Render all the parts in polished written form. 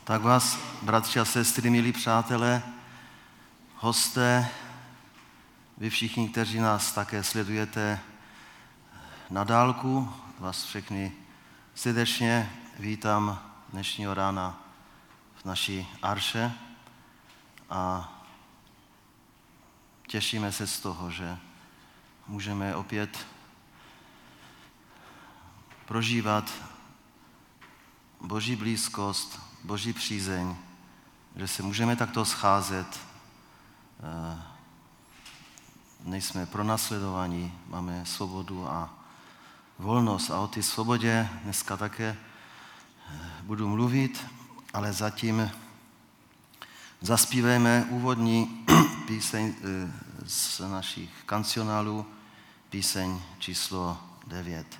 Tak vás, bratři a sestry, milí přátelé, hosté, vy všichni, kteří nás také sledujete na dálku, vás všechny srdečně vítám dnešního rána v naší arše a těšíme se z toho, že můžeme opět prožívat Boží blízkost, Boží přízeň, že se můžeme takto scházet. Nejsme pronásledovaní, máme svobodu a volnost. A o té svobodě dneska také budu mluvit, ale zatím zaspívejme úvodní píseň z našich kancionálů, píseň číslo 9.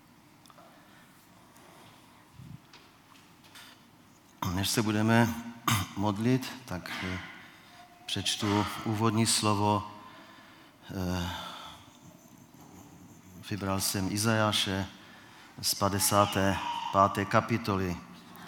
Než se budeme modlit, tak přečtu úvodní slovo. Vybral jsem Izajáše z 55. kapitoly.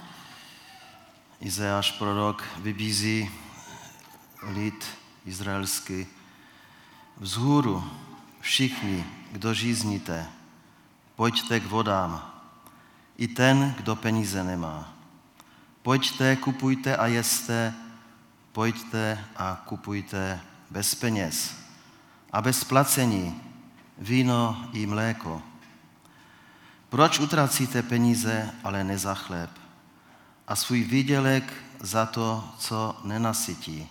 Izajáš prorok vybízí lid izraelský. Vzhůru všichni, kdo žízníte, pojďte k vodám, i ten, kdo peníze nemá. Pojďte, kupujte a jeste, pojďte a kupujte bez peněz a bez placení víno i mléko. Proč utracíte peníze, ale ne za chléb, a svůj výdělek za to, co nenasytí?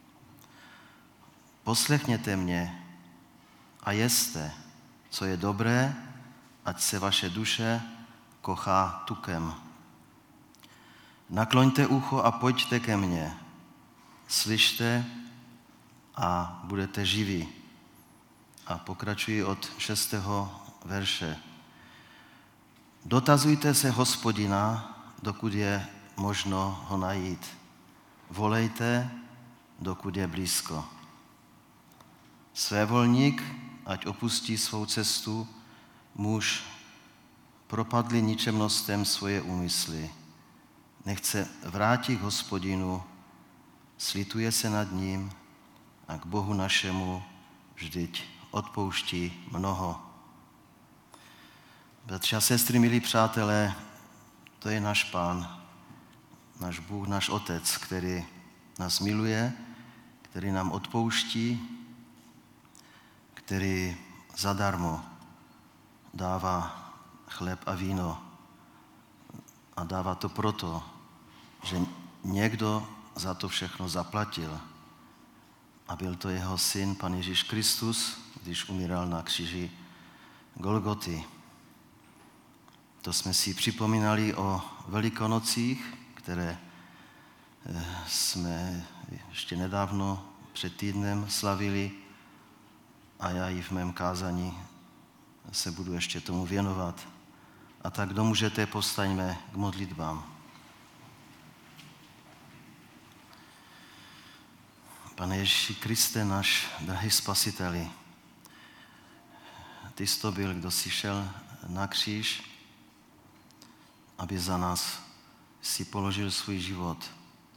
Poslechněte mě a jeste, co je dobré, ať se vaše duše kochá tukem. Nakloňte ucho a pojďte ke mně. Slyšte a budete živí. A pokračuji od 6. verše. Dotazujte se Hospodina, dokud je možno ho najít. Volejte, dokud je blízko. Svévolník, ať opustí svou cestu, muž propadlý ničemnostem svoje úmysly. Nechce vrátit k Hospodinu, slituje se nad ním a k Bohu našemu vždyť odpouští mnoho. Bratři a sestry, milí přátelé, to je náš Pán, náš Bůh, náš Otec, který nás miluje, který nám odpouští, který zadarmo dává chléb a víno. A dává to proto, že někdo za to všechno zaplatil. A byl to jeho syn, Pan Ježíš Kristus, když umíral na kříži Golgoty. To jsme si připomínali o Velikonocích, které jsme ještě nedávno před týdnem slavili, a já i v mém kázání se budu ještě tomu věnovat. A tak, kdo můžete, povstaňme k modlitbám. Pane Ježíši Kriste, náš drahý Spasiteli, ty jsi to byl, kdo si šel na kříž, aby za nás si položil svůj život.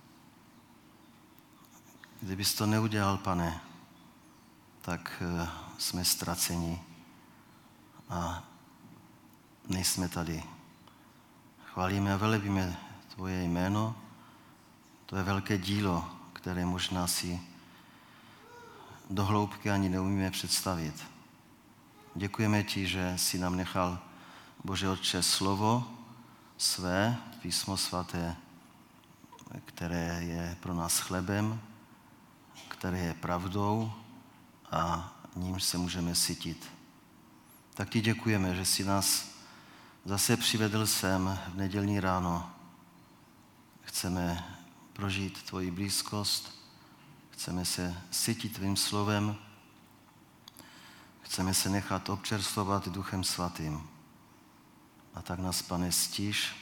Kdybys to neudělal, Pane, tak jsme ztraceni a nejsme tady. Chválíme a velebíme tvoje jméno, to je velké dílo, které možná si do hloubky ani neumíme představit. Děkujeme ti, že jsi nám nechal, Bože Otče, slovo své, písmo svaté, které je pro nás chlebem, které je pravdou a nímž se můžeme sytit. Tak ti děkujeme, že jsi nás zase přivedl sem v nedělní ráno. Chceme prožít tvoji blízkost, chceme se sytit tvým slovem, chceme se nechat občerstvovat Duchem Svatým. A tak nás, Pane, stíš.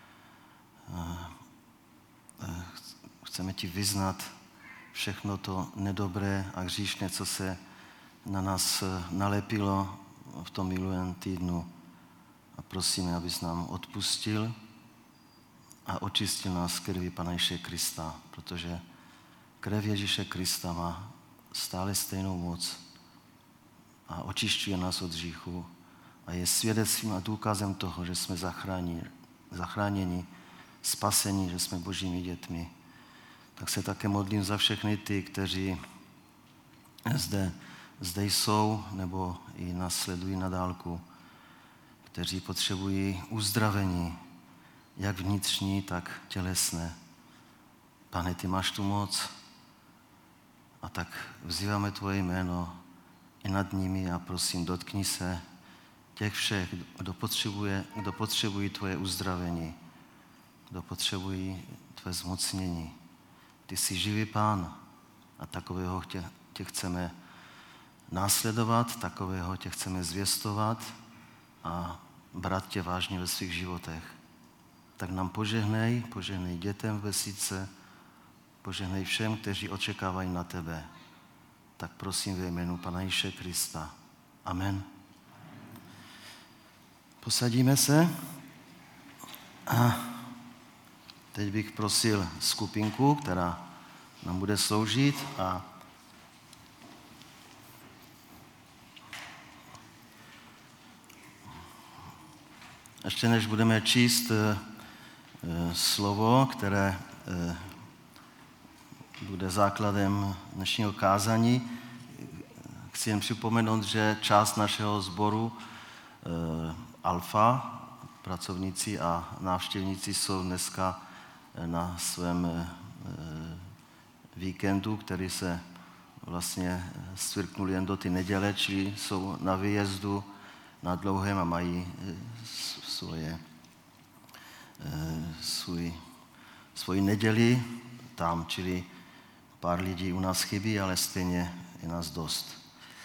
Chceme ti vyznat všechno to nedobré a hříšné, co se na nás nalepilo v tom minulém týdnu. A prosíme, abys nám odpustil a očistil nás krví Pana Ježíše Krista, protože krev Ježíše Krista má stále stejnou moc a očišťuje nás od hříchu a je svědectvím a důkazem toho, že jsme zachráněni, spasení, že jsme Božími dětmi. Tak se také modlím za všechny ty, kteří zde jsou nebo i nás sledují na dálku, kteří potřebují uzdravení, jak vnitřní, tak tělesné. Pane, ty máš tu moc a tak vzýváme tvoje jméno i nad nimi a prosím, dotkni se těch všech, kdo potřebují tvoje uzdravení, kdo potřebují tvé zmocnění. Ty jsi živý Pán a takového tě chceme následovat, takového tě chceme zvěstovat a brát tě vážně ve svých životech. Tak nám požehnej dětem v besídce, požehnej všem, kteří očekávají na tebe. Tak prosím ve jménu Pana Ježíše Krista. Amen. Posadíme se a teď bych prosil skupinku, která nám bude sloužit a ještě než budeme číst slovo, které bude základem dnešního kázání, chci jen připomenout, že část našeho sboru Alfa, pracovníci a návštěvníci jsou dneska na svém víkendu, který se vlastně stvrknul jen do ty neděle, čili jsou na výjezdu na dlouhém a mají svoji neděli tam, čili pár lidí u nás chybí, ale stejně je nás dost.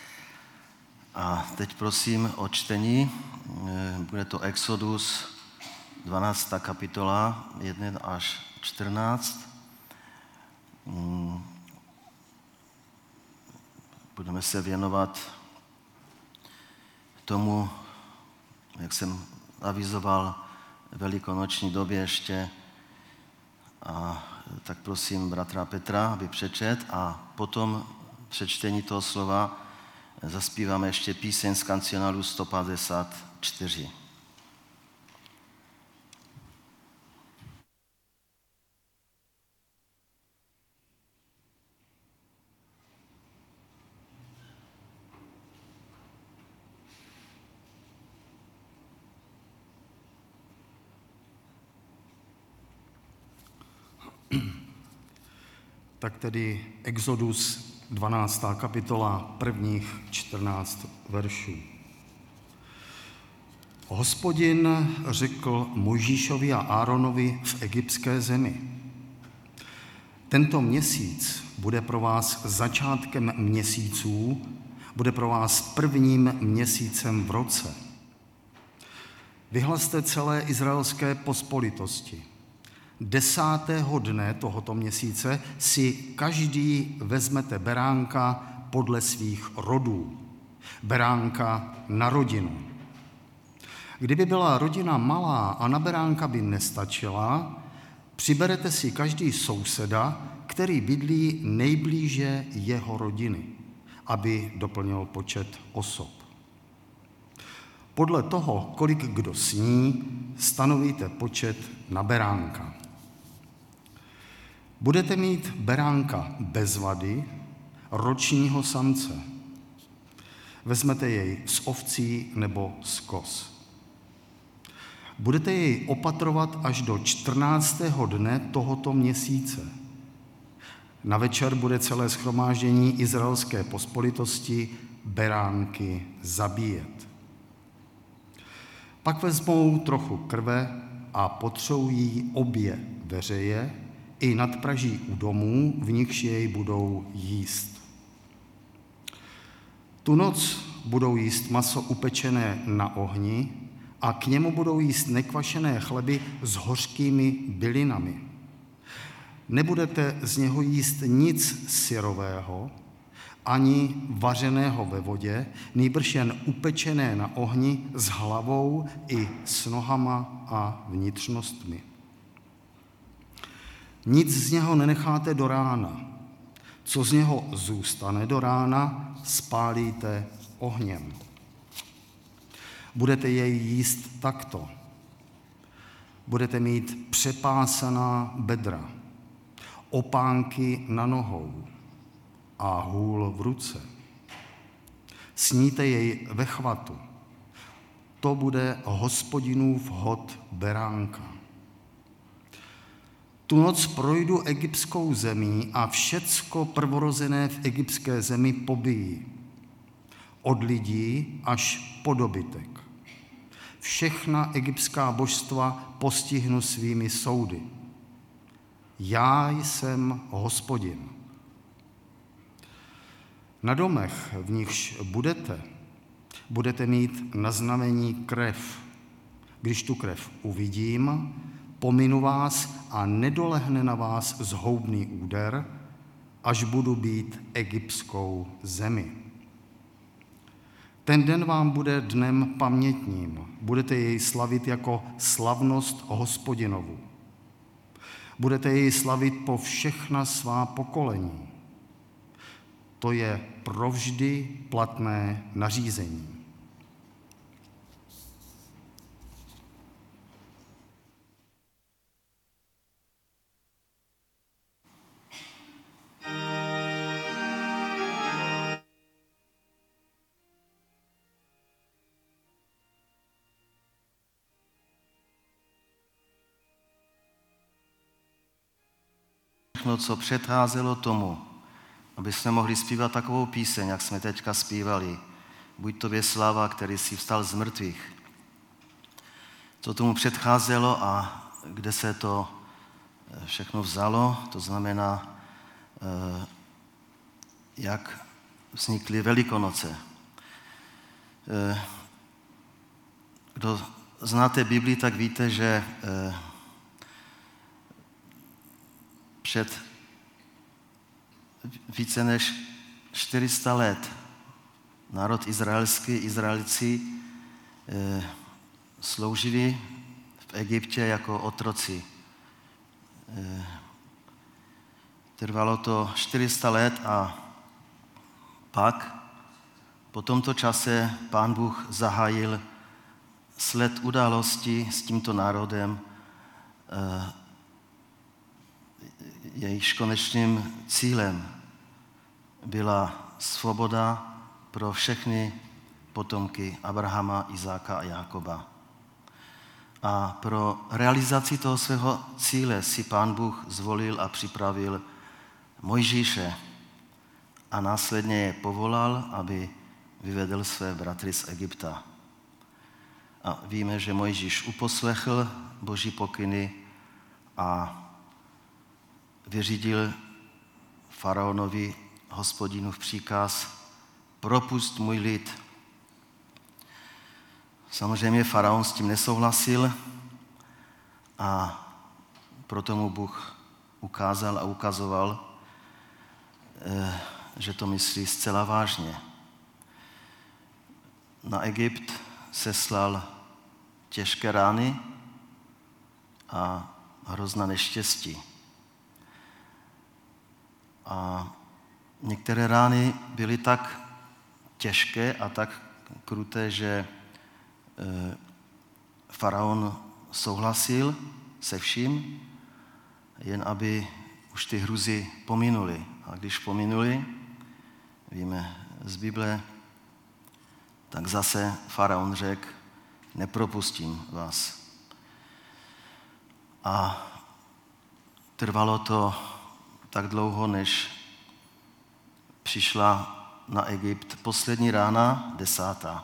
A teď prosím o čtení, bude to Exodus 12. kapitola 1 až 14. Budeme se věnovat tomu, jak jsem avizoval, velikonoční době ještě. A tak prosím bratra Petra, aby přečet a potom přečtení toho slova zaspíváme ještě píseň z kancionálu 154. Tak tedy Exodus 12. kapitola, prvních 14 veršů. Hospodin řekl Mojžíšovi a Áronovi v egyptské zemi: Tento měsíc bude pro vás začátkem měsíců, bude pro vás prvním měsícem v roce. Vyhlaste celé izraelské pospolitosti: 10. dne tohoto měsíce si každý vezmete beránka podle svých rodů, beránka na rodinu. Kdyby byla rodina malá a na beránka by nestačila, přiberete si každý souseda, který bydlí nejblíže jeho rodiny, aby doplnil počet osob. Podle toho, kolik kdo sní, stanovíte počet na beránka. Budete mít beránka bez vady, ročního samce. Vezmete jej z ovcí nebo z koz. Budete jej opatrovat až do 14. dne tohoto měsíce. Na večer bude celé shromáždění izraelské pospolitosti beránky zabíjet. Pak vezmou trochu krve a potřou jí obě veřeje i nadpraží u domů, v nichž jej budou jíst. Tu noc budou jíst maso upečené na ohni a k němu budou jíst nekvašené chleby s hořkými bylinami. Nebudete z něho jíst nic syrového, ani vařeného ve vodě, nýbrž jen upečené na ohni s hlavou i s nohama a vnitřnostmi. Nic z něho nenecháte do rána. Co z něho zůstane do rána, spálíte ohněm. Budete jej jíst takto. Budete mít přepásaná bedra, opánky na nohou a hůl v ruce. Sníte jej ve chvatu. To bude Hospodinův hod beránka. Tu noc projdu egyptskou zemí a všecko prvorozené v egyptské zemi pobijí. Od lidí až po dobytek. Všechna egyptská božstva postihnu svými soudy. Já jsem Hospodin. Na domech, v nichž budete mít na znamení krev. Když tu krev uvidím, pominu vás a nedolehne na vás zhoubný úder, až budu být egyptskou zemi. Ten den vám bude dnem pamětním. Budete jej slavit jako slavnost Hospodinovu. Budete jej slavit po všechna svá pokolení. To je provždy platné nařízení. Všechno, co předcházelo tomu, aby jsme mohli zpívat takovou píseň, jak jsme teďka zpívali. Buď tobě sláva, který jsi vstal z mrtvých. Co tomu předcházelo a kde se to všechno vzalo, to znamená, jak vznikly Velikonoce. Kdo znáte Biblii, tak víte, že před více než 400 let národ Izraelci sloužili v Egyptě jako otroci. Trvalo to 400 let a pak po tomto čase Pán Bůh zahájil sled událostí s tímto národem, jejichž konečným cílem byla svoboda pro všechny potomky Abrahama, Izáka a Jákoba. A pro realizaci toho svého cíle si Pán Bůh zvolil a připravil Mojžíše a následně je povolal, aby vyvedl své bratry z Egypta. A víme, že Mojžíš uposlechl Boží pokyny a vyřídil faraonovi Hospodinův příkaz: propust můj lid. Samozřejmě faraon s tím nesouhlasil a proto mu Bůh ukázal a ukazoval, že to myslí zcela vážně. Na Egypt seslal těžké rány a hrozná neštěstí. A některé rány byly tak těžké a tak kruté, že faraon souhlasil se vším, jen aby už ty hruzy pominuly. A když pominuly, víme z Bible, tak zase faraon řekl: nepropustím vás. A trvalo to tak dlouho, než přišla na Egypt poslední rána, 10.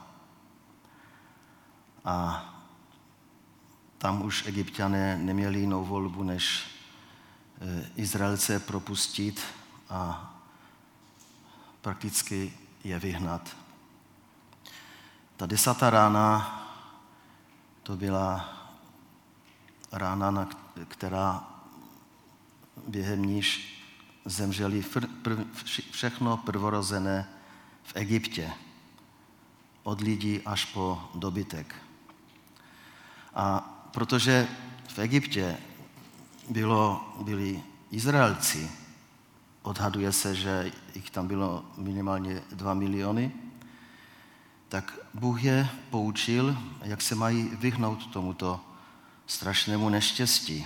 A tam už Egypťané neměli jinou volbu, než Izraelce propustit a prakticky je vyhnat. Ta 10. rána, to byla rána, která během níž zemřeli všechno prvorozené v Egyptě, od lidí až po dobytek. A protože v Egyptě byli Izraelci. Odhaduje se, že jich tam bylo minimálně 2 miliony. Tak Bůh je poučil, jak se mají vyhnout tomuto strašnému neštěstí.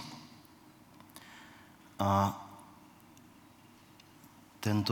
A ten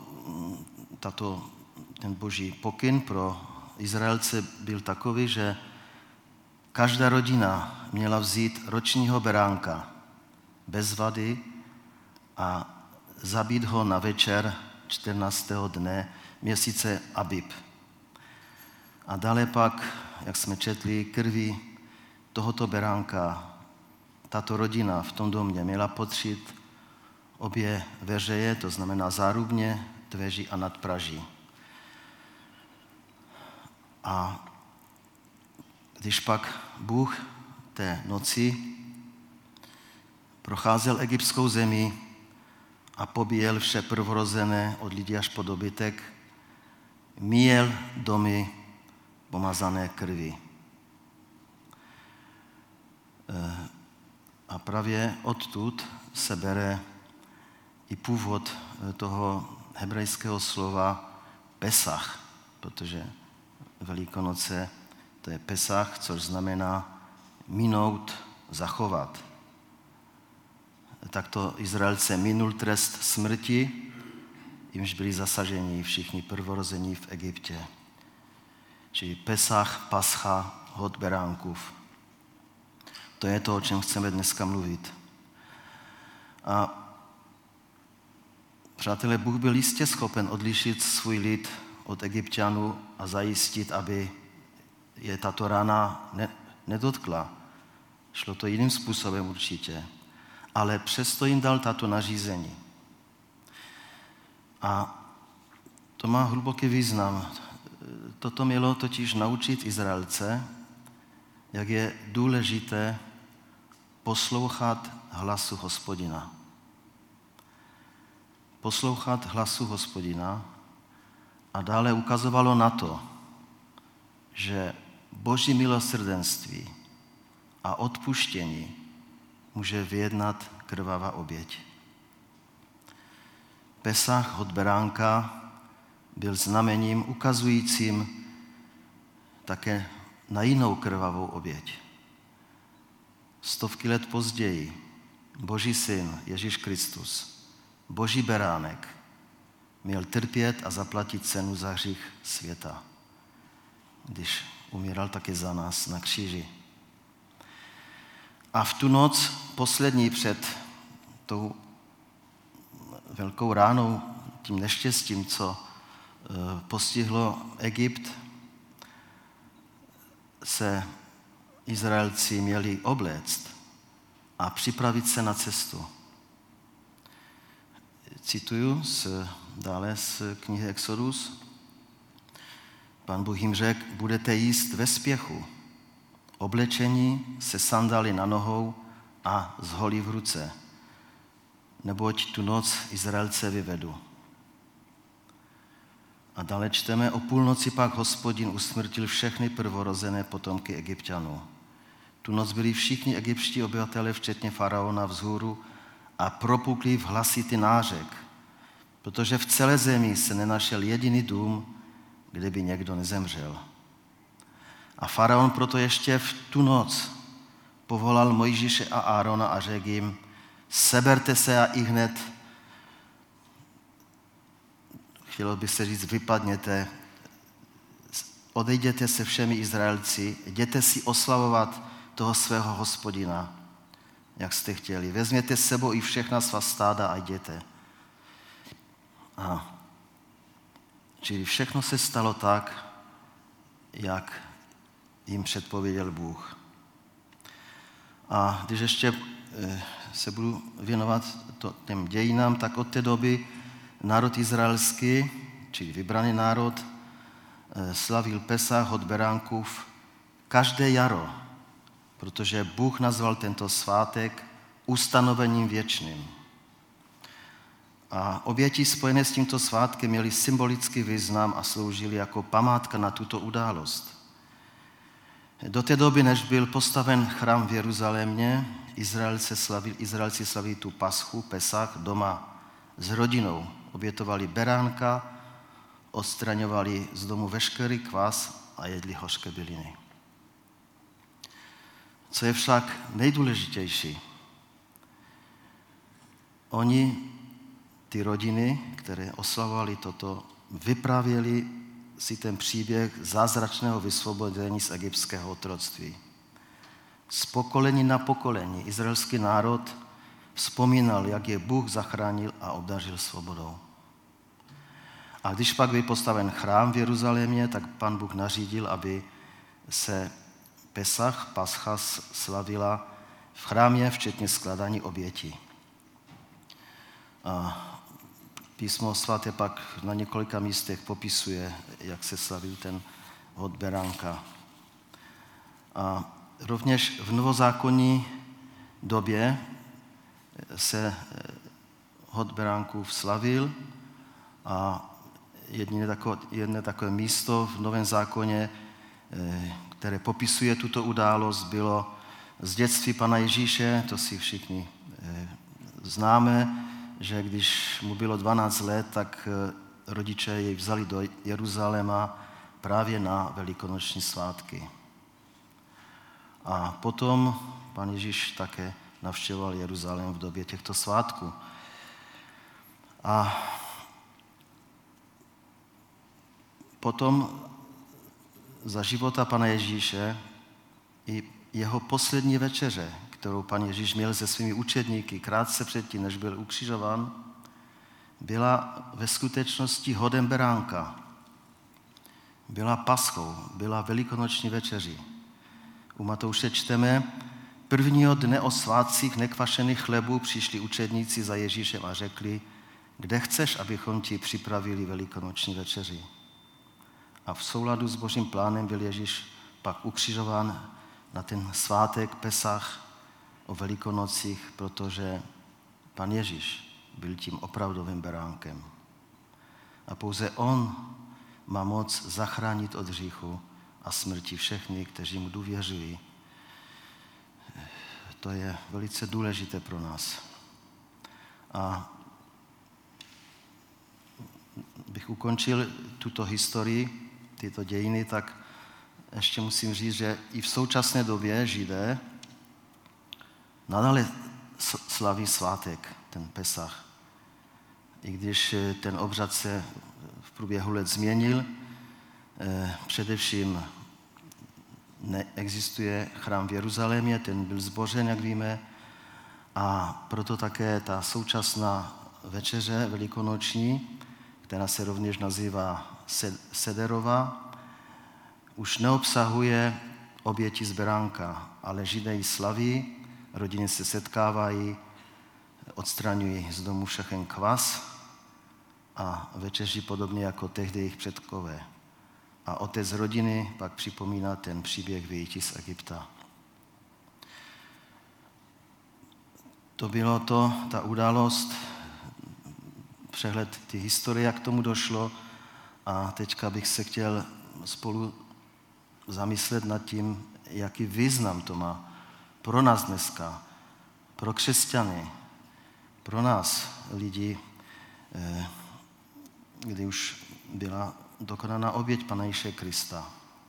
boží pokyn pro Izraelce byl takový, že každá rodina měla vzít ročního beránka bez vady a zabít ho na večer 14. dne měsíce Abib. A dále pak, jak jsme četli, krví tohoto beránka tato rodina v tom domě měla potřít obě veřeje, to znamená zárubně, dveří a nadpraží. A když pak Bůh té noci procházel egyptskou zemi a pobíjel vše prvorozené od lidí až po dobytek, míjel domy pomazané krví. A právě odtud se bere i původ toho hebrejského slova Pesach, protože Velikonoce to je Pesach, což znamená minout, zachovat. Takto Izraelce minul trest smrti, jimž byli zasaženi všichni prvorození v Egyptě. Čili Pesach, Pascha, hod beránkův. To je to, o čem chceme dneska mluvit. A přátelé, Bůh byl jistě schopen odlišit svůj lid od Egypťanů a zajistit, aby je tato rána nedotkla. Šlo to jiným způsobem určitě, ale přesto jim dal tato nařízení. A to má hluboký význam. Toto mělo totiž naučit Izraelce, jak je důležité poslouchat hlasu Hospodina. Poslouchat hlasu Hospodina a dále ukazovalo na to, že Boží milosrdenství a odpuštění může vyjednat krvavá oběť. Pesach, hod beránka, byl znamením ukazujícím také na jinou krvavou oběť. 100 let později Boží syn Ježíš Kristus, Boží beránek, měl trpět a zaplatit cenu za hřích světa, když umíral také za nás na kříži. A v tu noc poslední před tou velkou ránou, tím neštěstím, co postihlo Egypt, se Izraelci měli obléct a připravit se na cestu. Cituju dále z knihy Exodus. Pán Bůh jim řekl, budete jíst ve spěchu, oblečení se sandály na nohou a s holí v ruce, neboť tu noc Izraelce vyvedu. A dále čteme, o půlnoci pak Hospodin usmrtil všechny prvorozené potomky Egypťanů. Tu noc byli všichni egyptští obyvatelé, včetně faraona, vzhůru a propukli v hlasitý nářek, protože v celé zemi se nenašel jediný dům, kde by někdo nezemřel. A faraon proto ještě v tu noc povolal Mojžíše a Árona a řekl jim, seberte se a ihned, chtělo by se říct, vypadněte, odejděte se všemi Izraelci, jděte si oslavovat toho svého Hospodina, jak jste chtěli. Vezměte s sebou i všechna svá stáda a jděte. A čili všechno se stalo tak, jak jim předpověděl Bůh. A když ještě se budu věnovat těm dějinám, tak od té doby národ izraelský, čili vybraný národ, slavil Pesach, hod beránkův každé jaro, protože Bůh nazval tento svátek ustanovením věčným. A oběti spojené s tímto svátkem měly symbolický význam a sloužily jako památka na tuto událost. Do té doby, než byl postaven chrám v Jeruzalémě, Izraelci slaví tu Paschu, Pesach, doma s rodinou. Obětovali beránka, odstraňovali z domu veškerý kvas a jedli hořké byliny. Co je však nejdůležitější, oni, ty rodiny, které oslavovali toto, vyprávěli si ten příběh zázračného vysvobození z egyptského otroctví. Z pokolení na pokolení izraelský národ vzpomínal, jak je Bůh zachránil a obdařil svobodou. A když pak byl postaven chrám v Jeruzalémě, tak Pan Bůh nařídil, aby se Pascha slavila v chrámě, včetně skládání obětí. A Písmo svaté pak na několika místech popisuje, jak se slavil ten hod beránka. A rovněž v novozákonní době se hod beránkův slavil a jedné takové místo v Novém zákoně, které popisuje tuto událost, bylo z dětství Pana Ježíše, to si všichni známe, že když mu bylo 12 let, tak rodiče jej vzali do Jeruzaléma právě na velikonoční svátky. A potom Pan Ježíš také navštěvoval Jeruzalém v době těchto svátků. A potom za života Pana Ježíše i jeho poslední večeře, kterou Pan Ježíš měl se svými učedníky krátce předtím, než byl ukřižován, byla ve skutečnosti hodem beránka. Byla paschou, byla velikonoční večeří. U Matouše čteme, prvního dne o svátcích nekvašených chlebů přišli učedníci za Ježíšem a řekli, kde chceš, abychom ti připravili velikonoční večeři. A v souladu s Božím plánem byl Ježíš pak ukřižován na ten svátek Pesach o Velikonocích, protože Pan Ježíš byl tím opravdovým beránkem. A pouze on má moc zachránit od hříchu a smrti všechny, kteří mu důvěřují. To je velice důležité pro nás. A bych ukončil tuto historii, tyto dějiny, tak ještě musím říct, že i v současné době Židé nadále slaví svátek, ten Pesach. I když ten obřad se v průběhu let změnil, především neexistuje chrám v Jeruzalémě, ten byl zbořen, jak víme, a proto také ta současná večeře velikonoční, která se rovněž nazývá Sederova, už neobsahuje oběti z beránka, ale Židé ji slaví, rodiny se setkávají, odstraňují z domu všechen kvas a večeří podobně jako tehdy jejich předkové. A otec rodiny pak připomíná ten příběh vyjití z Egypta. To bylo ta událost, přehled ty historie, jak k tomu došlo. A teďka bych se chtěl spolu zamyslet nad tím, jaký význam to má pro nás dneska, pro křesťany, pro nás lidi, kdy už byla dokonaná oběť Pana Ježíše Krista.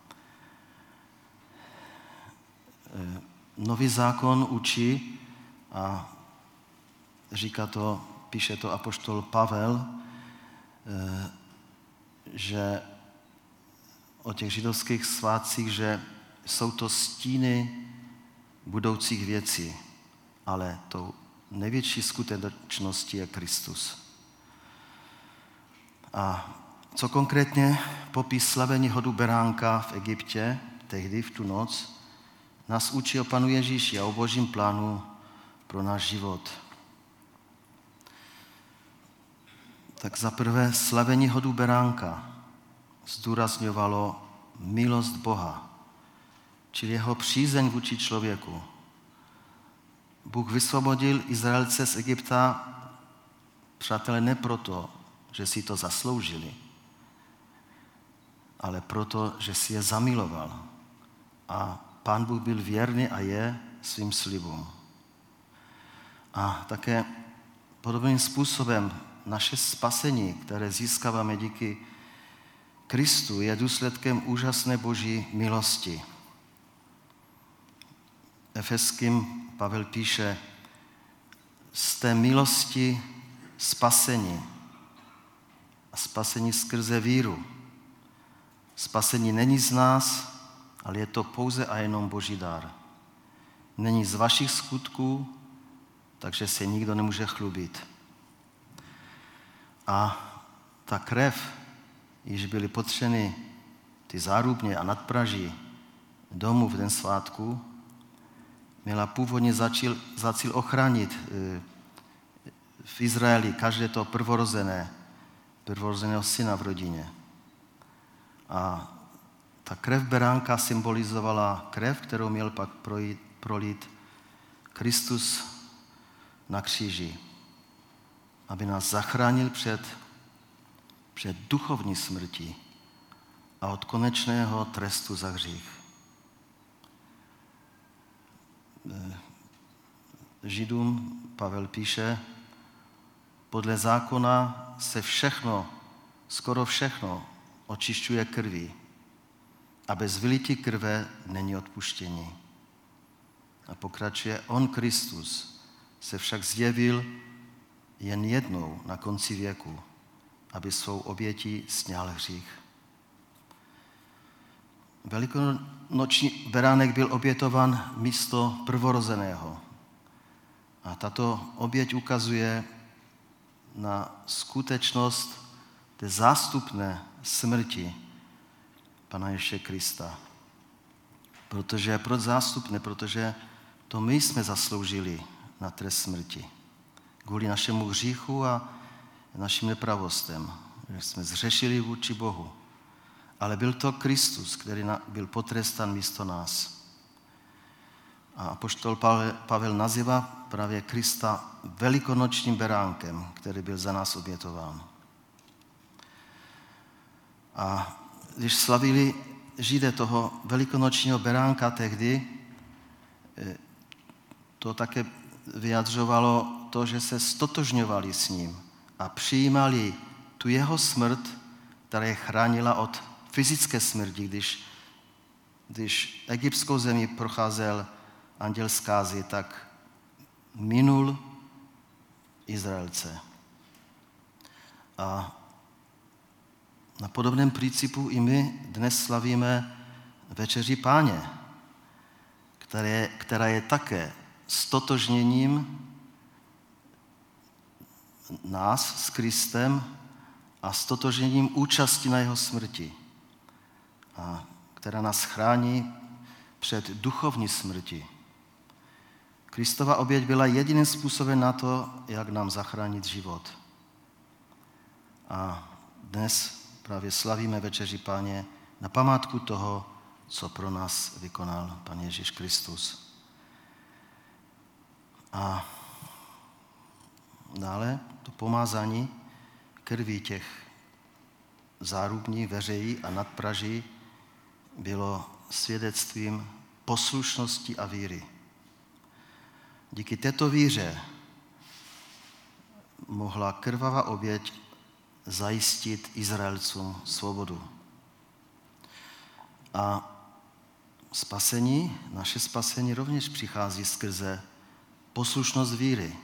Nový zákon učí a píše to apoštol Pavel, že o těch židovských svátcích, že jsou to stíny budoucích věcí, ale tou největší skutečností je Kristus. A co konkrétně popis slavení hodu beránka v Egyptě, tehdy v tu noc, nás učí o Panu Ježíši a o Božím plánu pro náš život. Tak za prvé slavení hodu beránka zdůrazňovalo milost Boha, čili jeho přízeň vůči člověku. Bůh vysvobodil Izraelce z Egypta, přátelé, ne proto, že si to zasloužili, ale proto, že si je zamiloval a Pán Bůh byl věrný a je svým slibům. A také podobným způsobem naše spasení, které získáváme díky Kristu, je důsledkem úžasné Boží milosti. Efeským Pavel píše, z té milosti spasení. A spasení skrze víru. Spasení není z nás, ale je to pouze a jenom Boží dar. Není z vašich skutků, takže se nikdo nemůže chlubit. A ta krev, již byly potřeny ty zárubně a nadpraží domů v den svátku, měla původně za cíl ochránit v Izraeli každé to prvorozeného syna v rodině. A ta krev beránka symbolizovala krev, kterou měl pak prolít Kristus na kříži, aby nás zachránil před duchovní smrtí a od konečného trestu za hřích. Židům Pavel píše, podle zákona se všechno, skoro všechno očišťuje krví a bez vylití krve není odpuštění. A pokračuje, on Kristus se však zjevil jen jednou na konci věku, aby svou obětí sňal hřích. Velikonoční beránek byl obětován místo prvorozeného. A tato oběť ukazuje na skutečnost té zástupné smrti Pana Ježíše Krista. Proč zástupné? Protože to my jsme zasloužili na trest smrti. Kvůli našemu hříchu a našim nepravostem. Že jsme zřešili vůči Bohu. Ale byl to Kristus, který byl potrestán místo nás. A apoštol Pavel nazývá právě Krista velikonočním beránkem, který byl za nás obětován. A když slavili Židé toho velikonočního beránka tehdy, to také vyjadřovalo to, že se stotožňovali s ním a přijímali tu jeho smrt, která je chránila od fyzické smrti, když egyptskou zemi procházel anděl zkázy, tak minul Izraelce. A na podobném principu i my dnes slavíme Večeři Páně, která je také stotožněním nás s Kristem a stotožněním účasti na jeho smrti, a která nás chrání před duchovní smrti. Kristova oběť byla jediným způsobem na to, jak nám zachránit život. A dnes právě slavíme Večeři Páně na památku toho, co pro nás vykonal Pan Ježíš Kristus. A dále to pomázání krví těch zárubní, veřejí a nadpraží bylo svědectvím poslušnosti a víry. Díky této víře mohla krvavá oběť zajistit Izraelcům svobodu. A naše spasení rovněž přichází skrze poslušnost víry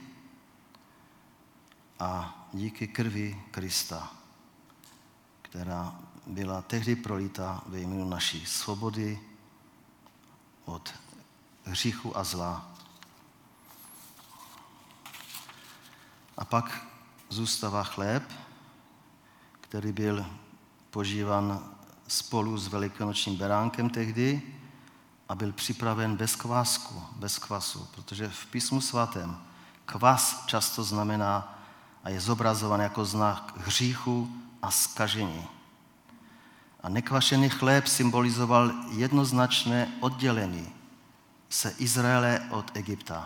a díky krvi Krista, která byla tehdy prolita ve jménu naší svobody od hříchu a zla. A pak zůstává chléb, který byl požívan spolu s velikonočním beránkem tehdy a byl připraven bez kvasu, protože v Písmu svatém kvas často znamená a je zobrazovan jako znak hříchu a zkažení. A nekvašený chléb symbolizoval jednoznačné oddělení se Izraele od Egypta,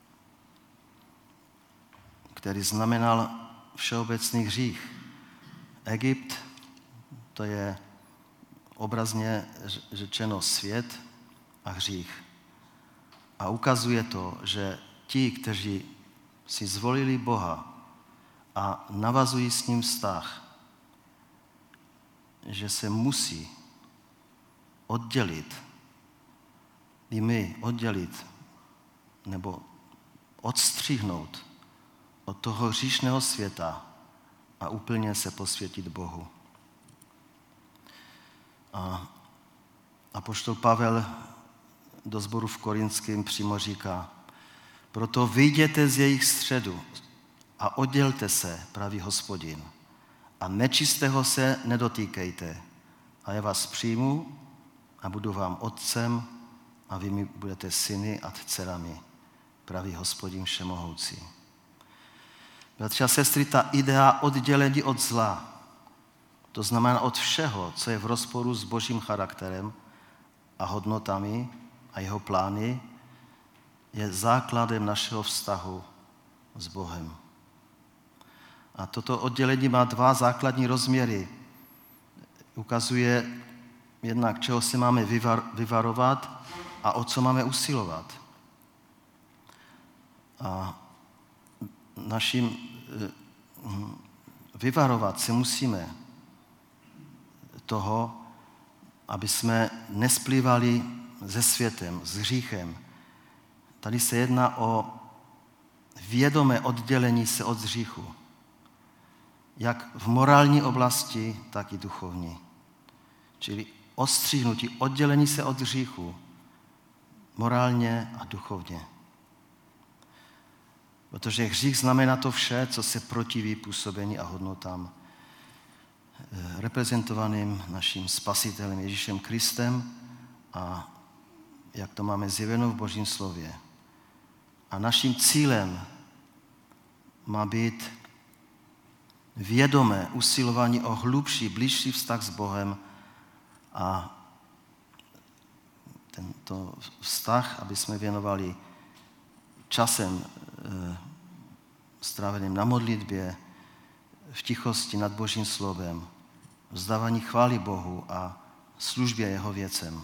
který znamenal všeobecný hřích. Egypt, to je obrazně řečeno svět, a hřích. A ukazuje to, že ti, kteří si zvolili Boha a navazují s ním vztah, že se musí oddělit, i my oddělit nebo odstřihnout od toho hříšného světa a úplně se posvětit Bohu. A apoštol Pavel do sboru v Korinském přímo říká: proto vyjděte z jejich středu a oddělte se, praví Hospodin, a nečistého se nedotýkejte, a já vás přijmu a budu vám otcem a vy mi budete syny a dcerami, praví Hospodin všemohoucí. Bratři a sestry, ta idea oddělení od zla, to znamená od všeho, co je v rozporu s Božím charakterem a hodnotami a jeho plány, je základem našeho vztahu s Bohem. A toto oddělení má dva základní rozměry. Ukazuje jednak, čeho se máme vyvarovat a o co máme usilovat. A naším vyvarovat se musíme toho, aby jsme nesplývali se světem, s hříchem. Tady se jedná o vědomé oddělení se od hříchu. Jak v morální oblasti, tak i duchovní. Čili odstřihnutí, oddělení se od hříchu, morálně a duchovně. Protože hřích znamená to vše, co se protiví působení a hodnotám reprezentovaným naším Spasitelem Ježíšem Kristem a jak to máme zjeveno v Božím slově. A naším cílem má být vědomé usilování o hlubší, blížší vztah s Bohem a tento vztah, aby jsme věnovali časem stráveným na modlitbě, v tichosti nad Božím slovem, vzdávání chvály Bohu a službě jeho věcem.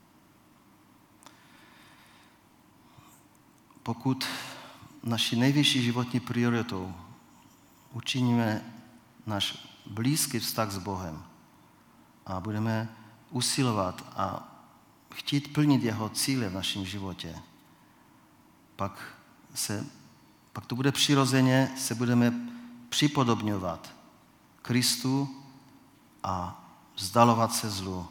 Pokud naší nejvyšší životní prioritou učiníme náš blízký vztah s Bohem a budeme usilovat a chtít plnit jeho cíle v našem životě, pak to bude přirozeně, se budeme připodobňovat Kristu a vzdalovat se zlu.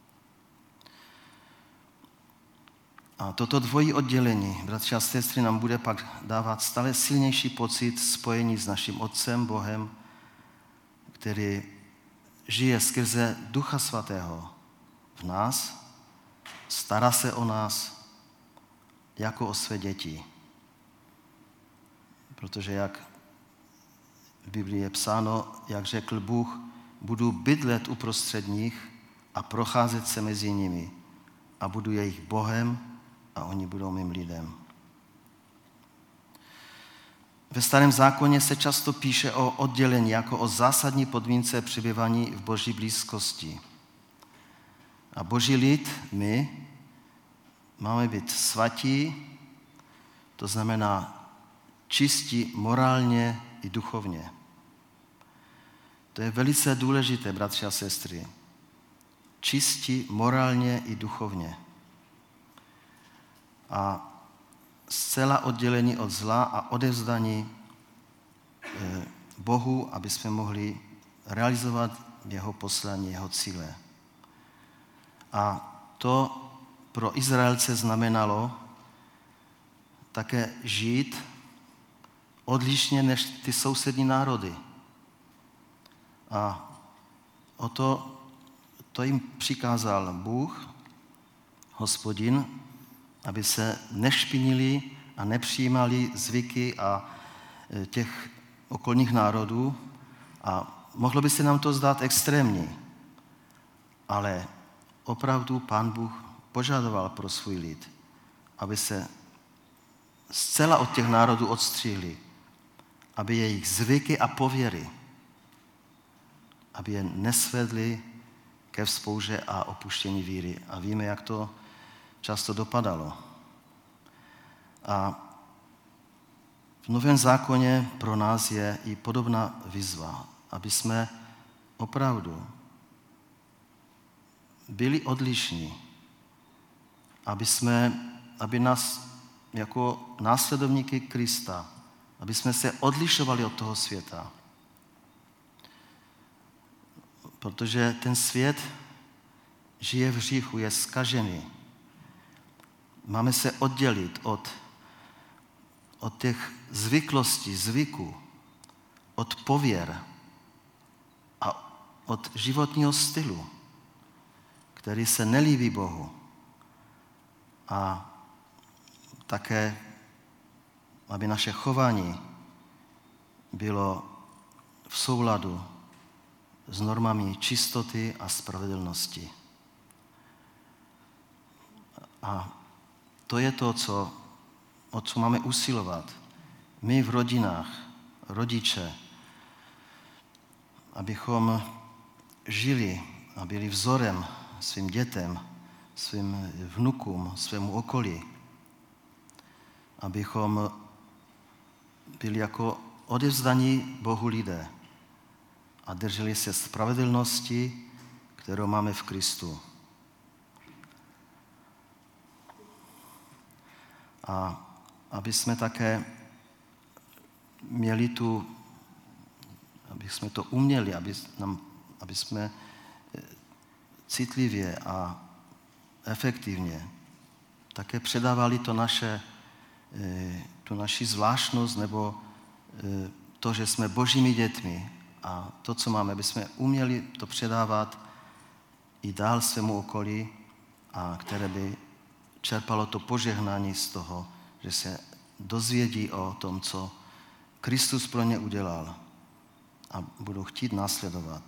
A toto dvojí oddělení, bratři a sestry, nám bude pak dávat stále silnější pocit spojení s naším Otcem, Bohem, který žije skrze Ducha Svatého v nás, stará se o nás jako o své děti. Protože jak v Biblii je psáno, jak řekl Bůh, budu bydlet uprostřed nich a procházet se mezi nimi a budu jejich Bohem a oni budou mým lidem. Ve Starém zákoně se často píše o oddělení jako o zásadní podmínce přebývání v Boží blízkosti. A Boží lid, my, máme být svatí, to znamená čistí morálně i duchovně. To je velice důležité, bratři a sestry. Čistí morálně i duchovně. A zcela oddělení od zla a odevzdání Bohu, aby jsme mohli realizovat jeho poslání, jeho cíle. A to pro Izraelce znamenalo také žít odlišně než ty sousední národy. A o to jim přikázal Bůh, Hospodin, aby se nešpinili a nepřijímali zvyky a těch okolních národů. A mohlo by se nám to zdát extrémní, ale opravdu Pán Bůh požadoval pro svůj lid, aby se zcela od těch národů odstřihli, aby jejich zvyky a pověry, aby je nesvedli ke vzpouře a opuštění víry. A víme, jak to často dopadalo. A v Novém zákoně pro nás je i podobná výzva, aby jsme opravdu byli odlišní, aby nás jako následovníky Krista, aby jsme se odlišovali od toho světa. Protože ten svět žije v hříchu, je zkažený. Máme se oddělit od těch zvyklostí, zvyků, od pověr a od životního stylu, který se nelíbí Bohu. A také, aby naše chování bylo v souladu s normami čistoty a spravedlnosti. A to je to, o co máme usilovat. My v rodinách, rodiče, abychom žili a byli vzorem svým dětem, svým vnukům, svému okolí. Abychom byli jako odevzdaní Bohu lidé a drželi se spravedlnosti, kterou máme v Kristu. A aby jsme také měli aby jsme to uměli, aby jsme citlivě a efektivně také předávali tu naši zvláštnost nebo to, že jsme Božími dětmi a to, co máme, aby jsme uměli to předávat i dál svému okolí a které by čerpalo to požehnání z toho, že se dozvědí o tom, co Kristus pro ně udělal a budou chtít následovat.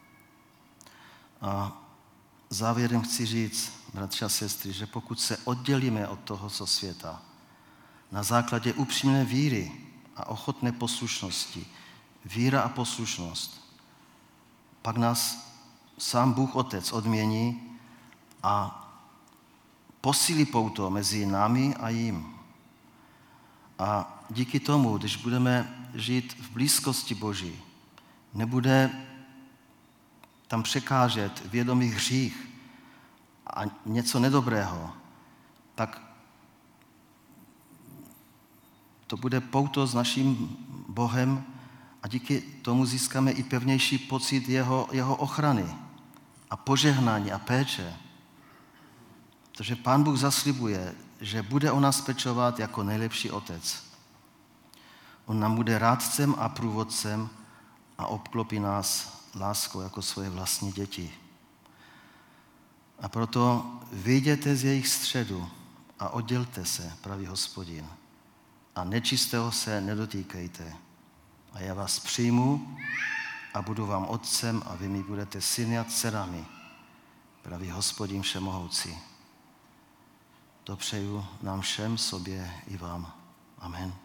A závěrem chci říct, bratři a sestry, že pokud se oddělíme od tohoto světa na základě upřímné víry a ochotné poslušnosti, víra a poslušnost, pak nás sám Bůh Otec odmění a posílí pouto mezi námi a jim. A díky tomu, když budeme žít v blízkosti Boží, nebude tam překážet vědomý hřích a něco nedobrého, tak to bude pouto s naším Bohem a díky tomu získáme i pevnější pocit jeho ochrany a požehnání a péče. Protože Pán Bůh zaslibuje, že bude o nás pečovat jako nejlepší otec. On nám bude rádcem a průvodcem a obklopí nás láskou jako svoje vlastní děti. A proto vyjděte z jejich středu a oddělte se, praví Hospodin. A nečistého se nedotýkejte. A já vás přijmu a budu vám otcem a vy mi budete syny a dcerami, praví Hospodin všemohoucí. To přeju nám všem, sobě i vám. Amen.